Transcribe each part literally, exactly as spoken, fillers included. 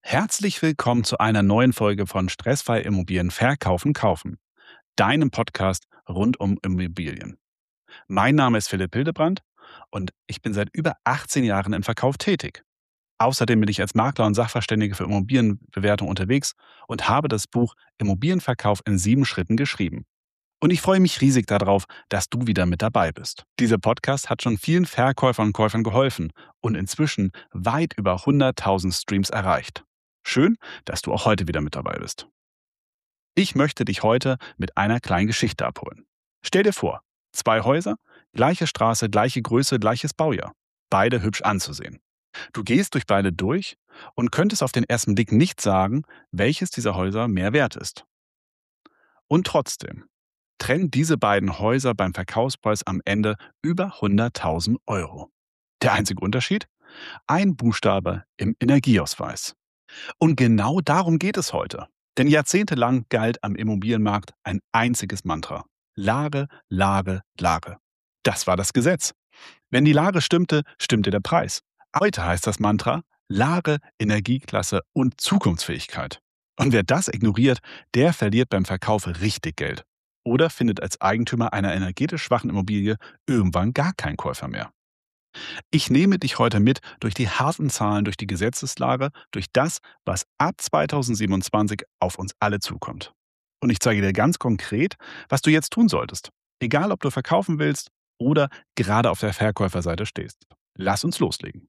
Herzlich willkommen zu einer neuen Folge von Stressfrei Immobilien Verkaufen Kaufen, deinem Podcast rund um Immobilien. Mein Name ist Philipp Hildebrand und ich bin seit über achtzehn Jahren im Verkauf tätig. Außerdem bin ich als Makler und Sachverständige für Immobilienbewertung unterwegs und habe das Buch Immobilienverkauf in sieben Schritten geschrieben. Und ich freue mich riesig darauf, dass du wieder mit dabei bist. Dieser Podcast hat schon vielen Verkäufern und Käufern geholfen und inzwischen weit über hunderttausend Streams erreicht. Schön, dass du auch heute wieder mit dabei bist. Ich möchte dich heute mit einer kleinen Geschichte abholen. Stell dir vor, zwei Häuser, gleiche Straße, gleiche Größe, gleiches Baujahr. Beide hübsch anzusehen. Du gehst durch beide durch und könntest auf den ersten Blick nicht sagen, welches dieser Häuser mehr wert ist. Und trotzdem trennen diese beiden Häuser beim Verkaufspreis am Ende über hunderttausend Euro. Der einzige Unterschied? Ein Buchstabe im Energieausweis. Und genau darum geht es heute. Denn jahrzehntelang galt am Immobilienmarkt ein einziges Mantra. Lage, Lage, Lage. Das war das Gesetz. Wenn die Lage stimmte, stimmte der Preis. Heute heißt das Mantra Lage, Energieklasse und Zukunftsfähigkeit. Und wer das ignoriert, der verliert beim Verkauf richtig Geld. Oder findet als Eigentümer einer energetisch schwachen Immobilie irgendwann gar keinen Käufer mehr. Ich nehme dich heute mit durch die harten Zahlen, durch die Gesetzeslage, durch das, was ab zweitausendsiebenundzwanzig auf uns alle zukommt. Und ich zeige dir ganz konkret, was du jetzt tun solltest. Egal, ob du verkaufen willst oder gerade auf der Verkäuferseite stehst. Lass uns loslegen.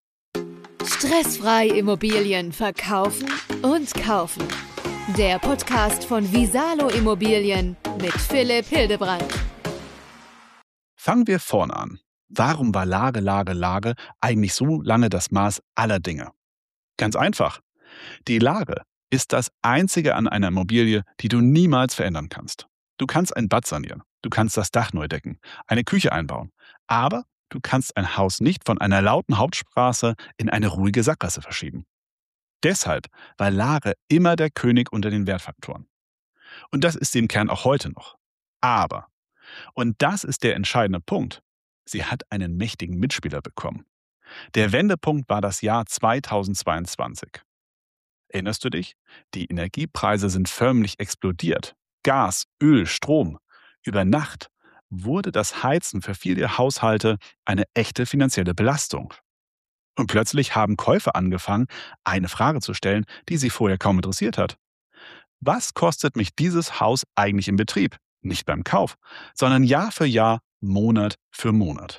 Stressfrei Immobilien verkaufen und kaufen. Der Podcast von Visalo Immobilien mit Philipp Hildebrand. Fangen wir vorne an. Warum war Lage, Lage, Lage eigentlich so lange das Maß aller Dinge? Ganz einfach. Die Lage ist das Einzige an einer Immobilie, die du niemals verändern kannst. Du kannst ein Bad sanieren, du kannst das Dach neu decken, eine Küche einbauen, aber du kannst ein Haus nicht von einer lauten Hauptstraße in eine ruhige Sackgasse verschieben. Deshalb war Lage immer der König unter den Wertfaktoren. Und das ist sie im Kern auch heute noch. Aber, und das ist der entscheidende Punkt, sie hat einen mächtigen Mitspieler bekommen. Der Wendepunkt war das Jahr zweitausendzweiundzwanzig. Erinnerst du dich? Die Energiepreise sind förmlich explodiert. Gas, Öl, Strom. Über Nacht wurde das Heizen für viele Haushalte eine echte finanzielle Belastung. Und plötzlich haben Käufer angefangen, eine Frage zu stellen, die sie vorher kaum interessiert hat. Was kostet mich dieses Haus eigentlich im Betrieb? Nicht beim Kauf, sondern Jahr für Jahr, Monat für Monat.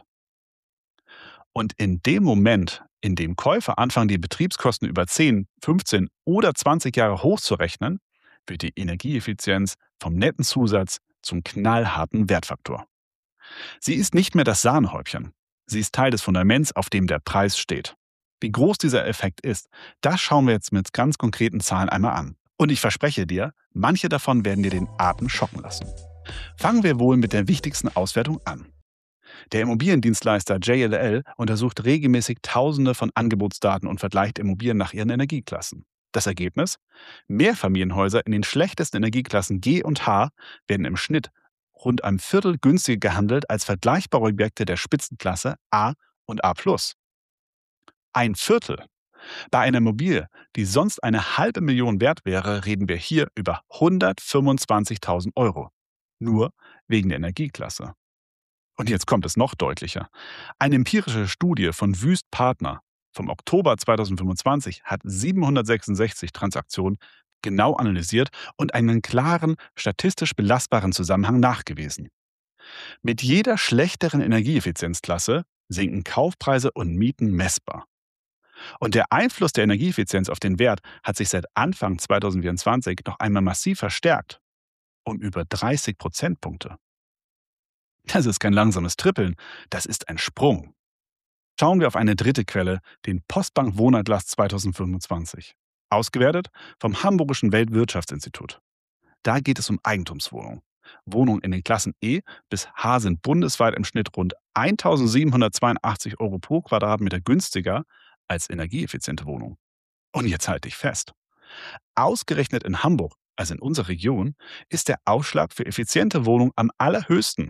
Und in dem Moment, in dem Käufer anfangen, die Betriebskosten über zehn, fünfzehn oder zwanzig Jahre hochzurechnen, wird die Energieeffizienz vom netten Zusatz zum knallharten Wertfaktor. Sie ist nicht mehr das Sahnehäubchen. Sie ist Teil des Fundaments, auf dem der Preis steht. Wie groß dieser Effekt ist, das schauen wir jetzt mit ganz konkreten Zahlen einmal an. Und ich verspreche dir, manche davon werden dir den Atem schocken lassen. Fangen wir wohl mit der wichtigsten Auswertung an. Der Immobiliendienstleister J L L untersucht regelmäßig Tausende von Angebotsdaten und vergleicht Immobilien nach ihren Energieklassen. Das Ergebnis? Mehrfamilienhäuser in den schlechtesten Energieklassen G und H werden im Schnitt rund ein Viertel günstiger gehandelt als vergleichbare Objekte der Spitzenklasse A und A plus. Ein Viertel. Bei einer Immobilie, die sonst eine halbe Million wert wäre, reden wir hier über hundertfünfundzwanzigtausend Euro. Nur wegen der Energieklasse. Und jetzt kommt es noch deutlicher. Eine empirische Studie von Wüst Partner vom Oktober zweitausendfünfundzwanzig hat siebenhundertsechsundsechzig Transaktionen genau analysiert und einen klaren, statistisch belastbaren Zusammenhang nachgewiesen. Mit jeder schlechteren Energieeffizienzklasse sinken Kaufpreise und Mieten messbar. Und der Einfluss der Energieeffizienz auf den Wert hat sich seit Anfang zweitausendvierundzwanzig noch einmal massiv verstärkt. Um über dreißig Prozentpunkte. Das ist kein langsames Trippeln, das ist ein Sprung. Schauen wir auf eine dritte Quelle, den Postbank Wohnatlas zweitausendfünfundzwanzig. Ausgewertet vom Hamburgischen Weltwirtschaftsinstitut. Da geht es um Eigentumswohnungen. Wohnungen in den Klassen E bis H sind bundesweit im Schnitt rund eintausendsiebenhundertzweiundachtzig Euro pro Quadratmeter günstiger als energieeffiziente Wohnungen. Und jetzt halte ich fest. Ausgerechnet in Hamburg, also in unserer Region, ist der Ausschlag für effiziente Wohnungen am allerhöchsten.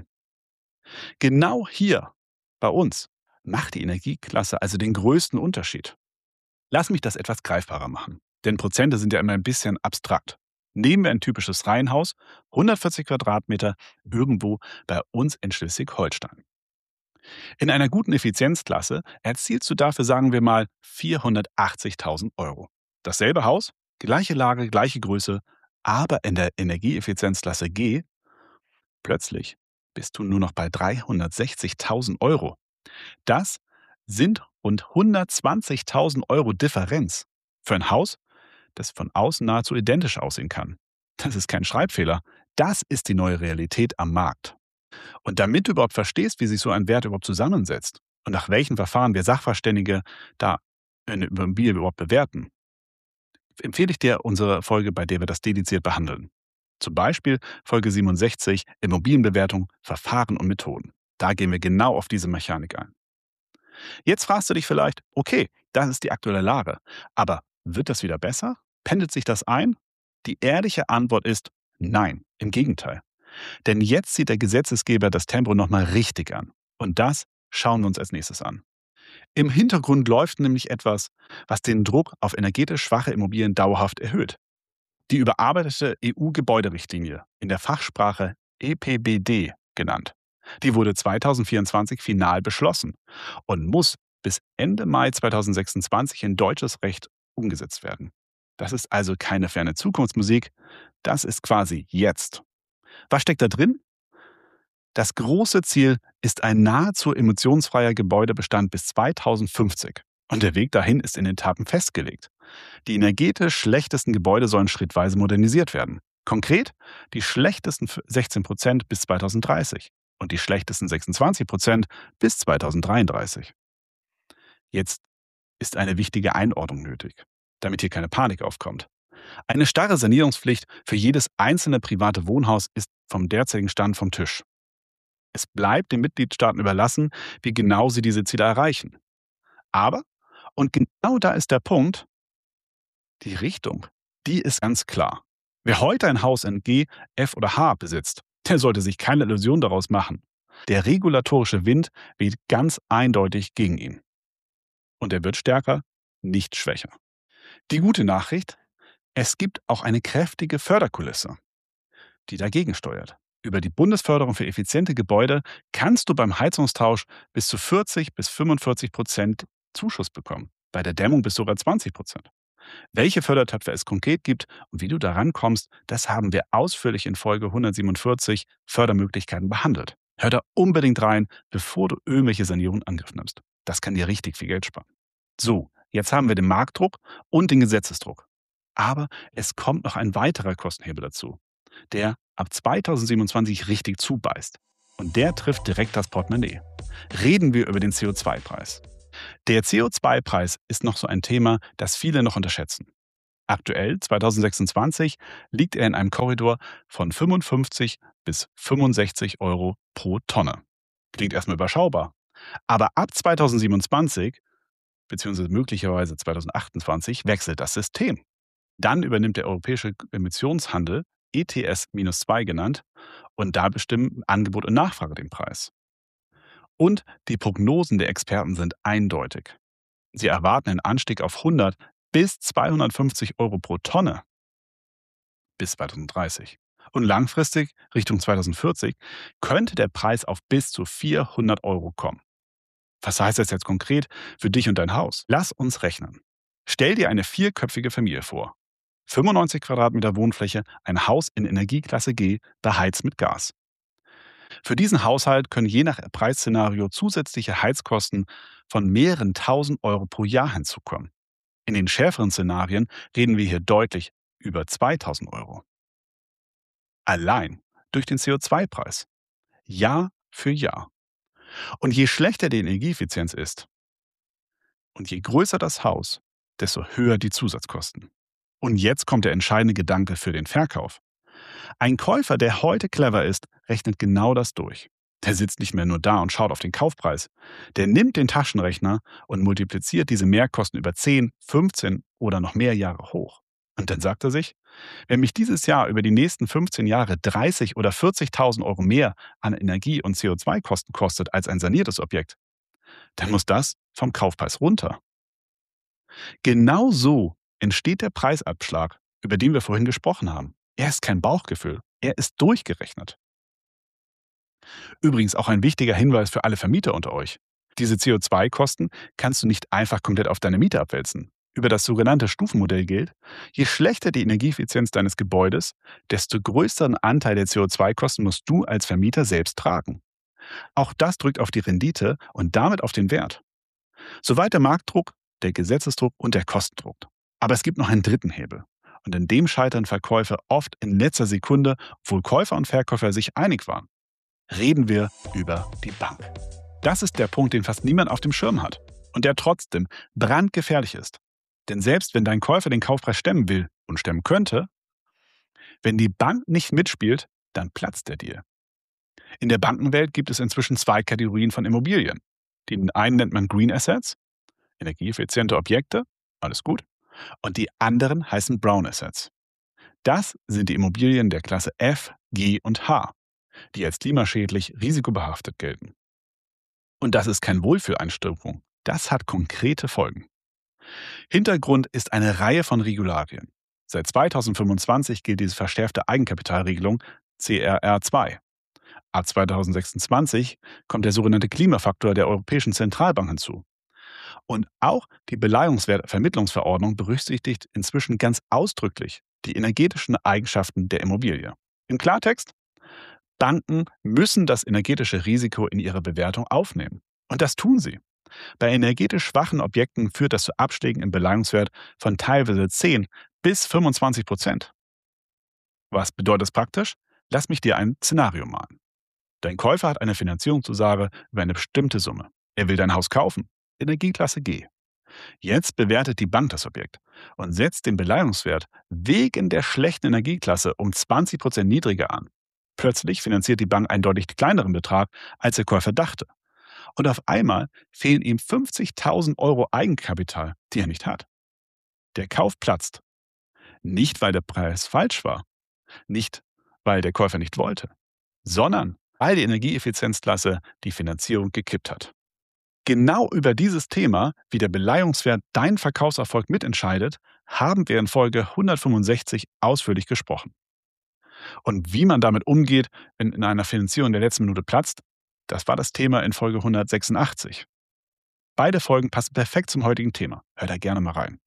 Genau hier, bei uns, macht die Energieklasse also den größten Unterschied. Lass mich das etwas greifbarer machen. Denn Prozente sind ja immer ein bisschen abstrakt. Nehmen wir ein typisches Reihenhaus, hundertvierzig Quadratmeter, irgendwo bei uns in Schleswig-Holstein. In einer guten Effizienzklasse erzielst du dafür, sagen wir mal, vierhundertachtzigtausend Euro. Dasselbe Haus, gleiche Lage, gleiche Größe, aber in der Energieeffizienzklasse G plötzlich bist du nur noch bei dreihundertsechzigtausend Euro. Das sind rund hundertzwanzigtausend Euro Differenz für ein Haus, das von außen nahezu identisch aussehen kann. Das ist kein Schreibfehler. Das ist die neue Realität am Markt. Und damit du überhaupt verstehst, wie sich so ein Wert überhaupt zusammensetzt und nach welchen Verfahren wir Sachverständige da eine Immobilie überhaupt bewerten, empfehle ich dir unsere Folge, bei der wir das dediziert behandeln. Zum Beispiel Folge siebenundsechzig, Immobilienbewertung, Verfahren und Methoden. Da gehen wir genau auf diese Mechanik ein. Jetzt fragst du dich vielleicht, okay, das ist die aktuelle Lage, aber wird das wieder besser? Pendelt sich das ein? Die ehrliche Antwort ist nein, im Gegenteil. Denn jetzt zieht der Gesetzesgeber das Tempo nochmal richtig an. Und das schauen wir uns als nächstes an. Im Hintergrund läuft nämlich etwas, was den Druck auf energetisch schwache Immobilien dauerhaft erhöht. Die überarbeitete E U-Gebäuderichtlinie, in der Fachsprache E P B D genannt, die wurde zweitausendvierundzwanzig final beschlossen und muss bis Ende Mai zweitausendsechsundzwanzig in deutsches Recht umgesetzt werden. Das ist also keine ferne Zukunftsmusik, das ist quasi jetzt. Was steckt da drin? Das große Ziel ist ein nahezu emissionsfreier Gebäudebestand bis zweitausendfünfzig. Und der Weg dahin ist in Etappen festgelegt. Die energetisch schlechtesten Gebäude sollen schrittweise modernisiert werden. Konkret die schlechtesten sechzehn Prozent bis zweitausenddreißig und die schlechtesten sechsundzwanzig Prozent bis zweitausenddreiunddreißig. Jetzt ist eine wichtige Einordnung nötig, damit hier keine Panik aufkommt. Eine starre Sanierungspflicht für jedes einzelne private Wohnhaus ist vom derzeitigen Stand vom Tisch. Es bleibt den Mitgliedstaaten überlassen, wie genau sie diese Ziele erreichen. Aber, und genau da ist der Punkt, die Richtung, die ist ganz klar. Wer heute ein Haus in G, F oder H besitzt, der sollte sich keine Illusion daraus machen. Der regulatorische Wind weht ganz eindeutig gegen ihn. Und er wird stärker, nicht schwächer. Die gute Nachricht: Es gibt auch eine kräftige Förderkulisse, die dagegen steuert. Über die Bundesförderung für effiziente Gebäude kannst du beim Heizungstausch bis zu vierzig bis fünfundvierzig Prozent Zuschuss bekommen. Bei der Dämmung bis sogar zwanzig Prozent. Welche Fördertöpfe es konkret gibt und wie du daran kommst, das haben wir ausführlich in Folge hundertsiebenundvierzig Fördermöglichkeiten behandelt. Hör da unbedingt rein, bevor du irgendwelche Sanierungen in Angriff nimmst. Das kann dir richtig viel Geld sparen. So, jetzt haben wir den Marktdruck und den Gesetzesdruck. Aber es kommt noch ein weiterer Kostenhebel dazu, der ab zweitausendsiebenundzwanzig richtig zubeißt. Und der trifft direkt das Portemonnaie. Reden wir über den C O zwei Preis. Der C O zwei Preis ist noch so ein Thema, das viele noch unterschätzen. Aktuell, zweitausendsechsundzwanzig, liegt er in einem Korridor von fünfundfünfzig bis fünfundsechzig Euro pro Tonne. Klingt erstmal überschaubar. Aber ab zweitausendsiebenundzwanzig, beziehungsweise möglicherweise zweitausendachtundzwanzig, wechselt das System. Dann übernimmt der europäische Emissionshandel, E T S zwei genannt, und da bestimmen Angebot und Nachfrage den Preis. Und die Prognosen der Experten sind eindeutig. Sie erwarten einen Anstieg auf hundert bis zweihundertfünfzig Euro pro Tonne bis zweitausenddreißig. Und langfristig, Richtung zweitausendvierzig, könnte der Preis auf bis zu vierhundert Euro kommen. Was heißt das jetzt konkret für dich und dein Haus? Lass uns rechnen. Stell dir eine vierköpfige Familie vor. fünfundneunzig Quadratmeter Wohnfläche, ein Haus in Energieklasse G, beheizt mit Gas. Für diesen Haushalt können je nach Preisszenario zusätzliche Heizkosten von mehreren tausend Euro pro Jahr hinzukommen. In den schärferen Szenarien reden wir hier deutlich über zweitausend Euro. Allein durch den C O zwei Preis. Jahr für Jahr. Und je schlechter die Energieeffizienz ist und je größer das Haus, desto höher die Zusatzkosten. Und jetzt kommt der entscheidende Gedanke für den Verkauf. Ein Käufer, der heute clever ist, rechnet genau das durch. Der sitzt nicht mehr nur da und schaut auf den Kaufpreis. Der nimmt den Taschenrechner und multipliziert diese Mehrkosten über zehn, fünfzehn oder noch mehr Jahre hoch. Und dann sagt er sich, wenn mich dieses Jahr über die nächsten fünfzehn Jahre dreißig oder vierzigtausend Euro mehr an Energie- und C O zwei Kosten kostet als ein saniertes Objekt, dann muss das vom Kaufpreis runter. Genau so entsteht der Preisabschlag, über den wir vorhin gesprochen haben. Er ist kein Bauchgefühl, er ist durchgerechnet. Übrigens auch ein wichtiger Hinweis für alle Vermieter unter euch. Diese C O zwei Kosten kannst du nicht einfach komplett auf deine Miete abwälzen. Über das sogenannte Stufenmodell gilt, je schlechter die Energieeffizienz deines Gebäudes, desto größeren Anteil der C O zwei Kosten musst du als Vermieter selbst tragen. Auch das drückt auf die Rendite und damit auf den Wert. Soweit der Marktdruck, der Gesetzesdruck und der Kostendruck. Aber es gibt noch einen dritten Hebel. Und in dem scheitern Verkäufe oft in letzter Sekunde, obwohl Käufer und Verkäufer sich einig waren. Reden wir über die Bank. Das ist der Punkt, den fast niemand auf dem Schirm hat und der trotzdem brandgefährlich ist. Denn selbst wenn dein Käufer den Kaufpreis stemmen will und stemmen könnte, wenn die Bank nicht mitspielt, dann platzt der Deal. In der Bankenwelt gibt es inzwischen zwei Kategorien von Immobilien. Den einen nennt man Green Assets, energieeffiziente Objekte, alles gut, und die anderen heißen Brown Assets. Das sind die Immobilien der Klasse F, G und H, die als klimaschädlich risikobehaftet gelten. Und das ist kein Wohlfühleinstufung, das hat konkrete Folgen. Hintergrund ist eine Reihe von Regularien. Seit zweitausendfünfundzwanzig gilt diese verschärfte Eigenkapitalregelung C R R zwei. Ab zweitausendsechsundzwanzig kommt der sogenannte Klimafaktor der Europäischen Zentralbank hinzu. Und auch die Beleihungswertvermittlungsverordnung berücksichtigt inzwischen ganz ausdrücklich die energetischen Eigenschaften der Immobilie. Im Klartext: Banken müssen das energetische Risiko in ihre Bewertung aufnehmen. Und das tun sie. Bei energetisch schwachen Objekten führt das zu Abschlägen im Beleihungswert von teilweise zehn bis fünfundzwanzig Prozent. Was bedeutet das praktisch? Lass mich dir ein Szenario malen. Dein Käufer hat eine Finanzierungszusage über eine bestimmte Summe. Er will dein Haus kaufen, Energieklasse G. Jetzt bewertet die Bank das Objekt und setzt den Beleihungswert wegen der schlechten Energieklasse um zwanzig Prozent niedriger an. Plötzlich finanziert die Bank einen deutlich kleineren Betrag, als der Käufer dachte. Und auf einmal fehlen ihm fünfzigtausend Euro Eigenkapital, die er nicht hat. Der Kauf platzt. Nicht, weil der Preis falsch war, nicht, weil der Käufer nicht wollte, sondern weil die Energieeffizienzklasse die Finanzierung gekippt hat. Genau über dieses Thema, wie der Beleihungswert deinen Verkaufserfolg mitentscheidet, haben wir in Folge hundertfünfundsechzig ausführlich gesprochen. Und wie man damit umgeht, wenn in einer Finanzierung in der letzten Minute platzt, das war das Thema in Folge hundertsechsundachtzig. Beide Folgen passen perfekt zum heutigen Thema. Hör da gerne mal rein.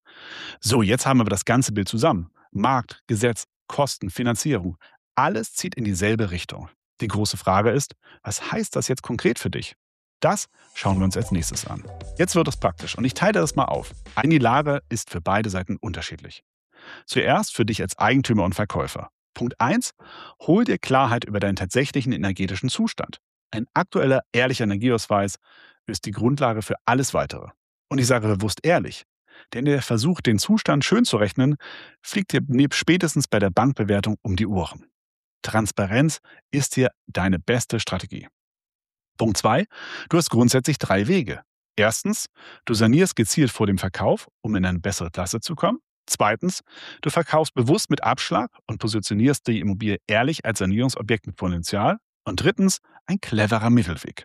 So, jetzt haben wir das ganze Bild zusammen. Markt, Gesetz, Kosten, Finanzierung. Alles zieht in dieselbe Richtung. Die große Frage ist, was heißt das jetzt konkret für dich? Das schauen wir uns als nächstes an. Jetzt wird es praktisch und ich teile das mal auf. Eine Lage ist für beide Seiten unterschiedlich. Zuerst für dich als Eigentümer und Verkäufer. Punkt eins. Hol dir Klarheit über deinen tatsächlichen energetischen Zustand. Ein aktueller, ehrlicher Energieausweis ist die Grundlage für alles Weitere. Und ich sage bewusst ehrlich, denn der Versuch, den Zustand schön zu rechnen, fliegt dir spätestens bei der Bankbewertung um die Ohren. Transparenz ist hier deine beste Strategie. Punkt zwei. Du hast grundsätzlich drei Wege. Erstens, du sanierst gezielt vor dem Verkauf, um in eine bessere Klasse zu kommen. Zweitens, du verkaufst bewusst mit Abschlag und positionierst die Immobilie ehrlich als Sanierungsobjekt mit Potenzial. Und drittens, ein cleverer Mittelweg.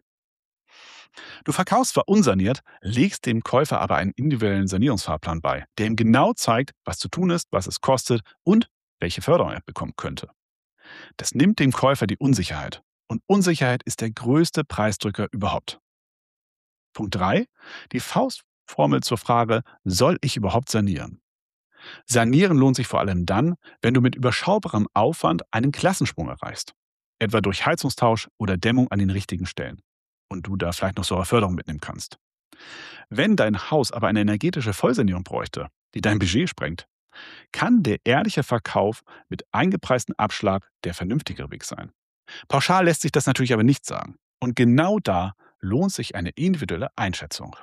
Du verkaufst zwar unsaniert, legst dem Käufer aber einen individuellen Sanierungsfahrplan bei, der ihm genau zeigt, was zu tun ist, was es kostet und welche Förderung er bekommen könnte. Das nimmt dem Käufer die Unsicherheit. Und Unsicherheit ist der größte Preisdrücker überhaupt. Punkt drei. Die Faustformel zur Frage, soll ich überhaupt sanieren? Sanieren lohnt sich vor allem dann, wenn du mit überschaubarem Aufwand einen Klassensprung erreichst. Etwa durch Heizungstausch oder Dämmung an den richtigen Stellen. Und du da vielleicht noch so eine Förderung mitnehmen kannst. Wenn dein Haus aber eine energetische Vollsanierung bräuchte, die dein Budget sprengt, kann der ehrliche Verkauf mit eingepreistem Abschlag der vernünftigere Weg sein. Pauschal lässt sich das natürlich aber nicht sagen. Und genau da lohnt sich eine individuelle Einschätzung.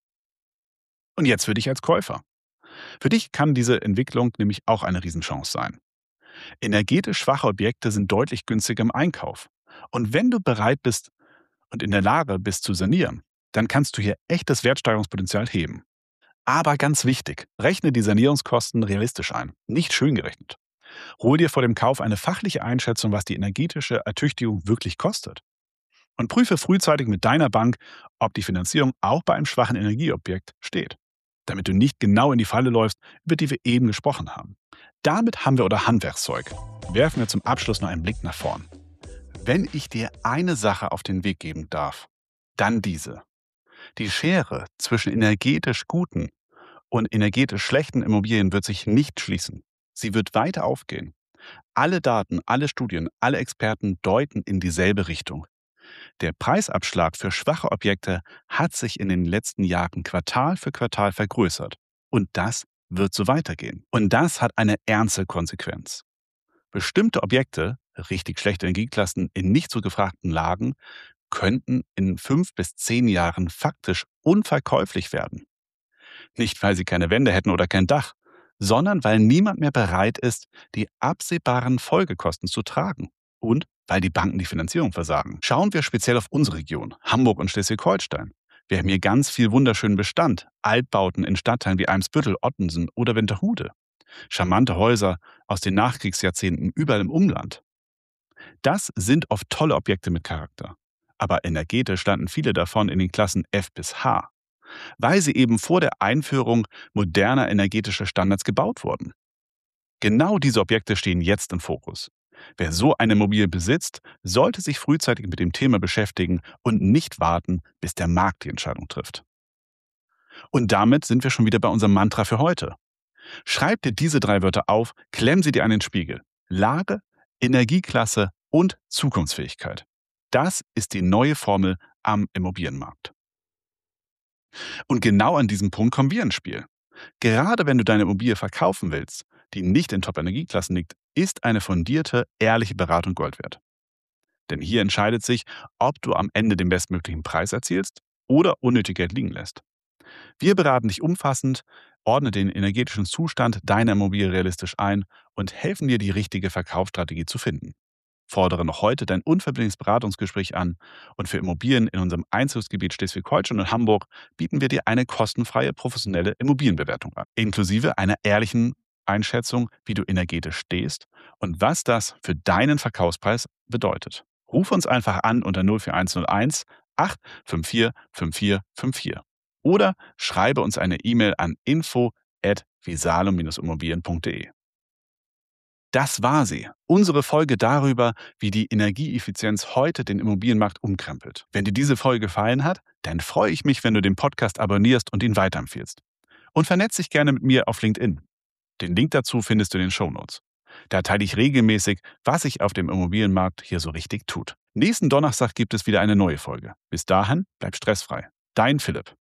Und jetzt für dich als Käufer. Für dich kann diese Entwicklung nämlich auch eine Riesenchance sein. Energetisch schwache Objekte sind deutlich günstiger im Einkauf. Und wenn du bereit bist und in der Lage bist zu sanieren, dann kannst du hier echtes Wertsteigerungspotenzial heben. Aber ganz wichtig, rechne die Sanierungskosten realistisch ein, nicht schön gerechnet. Hol dir vor dem Kauf eine fachliche Einschätzung, was die energetische Ertüchtigung wirklich kostet. Und prüfe frühzeitig mit deiner Bank, ob die Finanzierung auch bei einem schwachen Energieobjekt steht. damit du nicht genau in die Falle läufst, über die wir eben gesprochen haben. Damit haben wir unser Handwerkszeug. Werfen wir zum Abschluss noch einen Blick nach vorn. Wenn ich dir eine Sache auf den Weg geben darf, dann diese. Die Schere zwischen energetisch guten und energetisch schlechten Immobilien wird sich nicht schließen. Sie wird weiter aufgehen. Alle Daten, alle Studien, alle Experten deuten in dieselbe Richtung. Der Preisabschlag für schwache Objekte hat sich in den letzten Jahren Quartal für Quartal vergrößert. Und das wird so weitergehen. Und das hat eine ernste Konsequenz. Bestimmte Objekte, richtig schlechte Energieklassen in nicht so gefragten Lagen, könnten in fünf bis zehn Jahren faktisch unverkäuflich werden. Nicht, weil sie keine Wände hätten oder kein Dach, sondern weil niemand mehr bereit ist, die absehbaren Folgekosten zu tragen und weil die Banken die Finanzierung versagen. Schauen wir speziell auf unsere Region, Hamburg und Schleswig-Holstein. Wir haben hier ganz viel wunderschönen Bestand, Altbauten in Stadtteilen wie Eimsbüttel, Ottensen oder Winterhude. Charmante Häuser aus den Nachkriegsjahrzehnten überall im Umland. Das sind oft tolle Objekte mit Charakter. Aber energetisch standen viele davon in den Klassen F bis H, weil sie eben vor der Einführung moderner energetischer Standards gebaut wurden. Genau diese Objekte stehen jetzt im Fokus. Wer so eine Immobilie besitzt, sollte sich frühzeitig mit dem Thema beschäftigen und nicht warten, bis der Markt die Entscheidung trifft. Und damit sind wir schon wieder bei unserem Mantra für heute. Schreib dir diese drei Wörter auf, klemm sie dir an den Spiegel. Lage, Energieklasse und Zukunftsfähigkeit. Das ist die neue Formel am Immobilienmarkt. Und genau an diesem Punkt kommen wir ins Spiel. Gerade wenn du deine Immobilie verkaufen willst, die nicht in Top-Energieklassen liegt, ist eine fundierte, ehrliche Beratung Gold wert. Denn hier entscheidet sich, ob du am Ende den bestmöglichen Preis erzielst oder unnötig Geld liegen lässt. Wir beraten dich umfassend, ordnen den energetischen Zustand deiner Immobilie realistisch ein und helfen dir, die richtige Verkaufsstrategie zu finden. Fordere noch heute dein unverbindliches Beratungsgespräch an und für Immobilien in unserem Einzugsgebiet Schleswig-Holstein und Hamburg bieten wir dir eine kostenfreie professionelle Immobilienbewertung an, inklusive einer ehrlichen Einschätzung, wie du energetisch stehst und was das für deinen Verkaufspreis bedeutet. Ruf uns einfach an unter null vier eins null eins acht fünf vier fünf vier fünf vier oder schreibe uns eine E-Mail an info at visalo immobilien punkt de. Das war sie, unsere Folge darüber, wie die Energieeffizienz heute den Immobilienmarkt umkrempelt. Wenn dir diese Folge gefallen hat, dann freue ich mich, wenn du den Podcast abonnierst und ihn weiterempfiehlst. Und vernetz dich gerne mit mir auf LinkedIn. Den Link dazu findest du in den Shownotes. Da teile ich regelmäßig, was sich auf dem Immobilienmarkt hier so richtig tut. Nächsten Donnerstag gibt es wieder eine neue Folge. Bis dahin, bleib stressfrei. Dein Philipp.